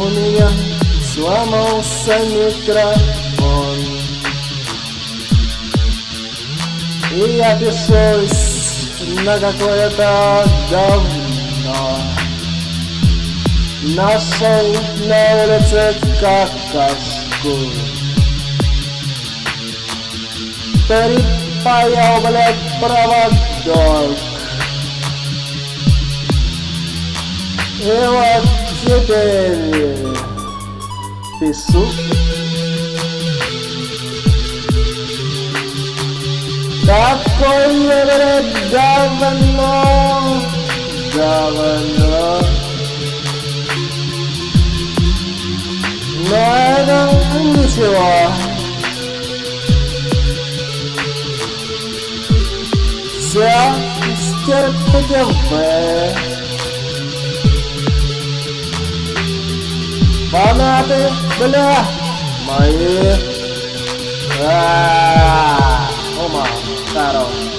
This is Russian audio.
У меня сломался микрофон, и я пишусь на какое-то говно. Нашел на улице какашку, перепаял, блядь, проводок. И вот теперь пишу. Такое, блядь, говно, говно. Но это ничего. Все стерпите. Фанаты, бля, мои. Ума, здорово.